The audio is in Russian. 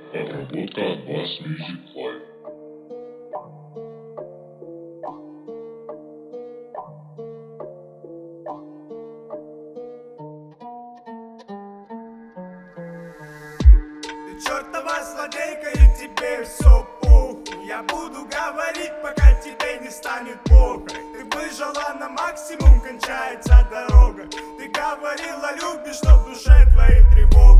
Отработка от Bass Music Live. Ты чертова злодейка, и тебе все похуй. Я буду говорить, пока тебе не станет плохо. Ты выжила на максимум, кончается дорога. Ты говорила, любишь, но в душе твоей тревога.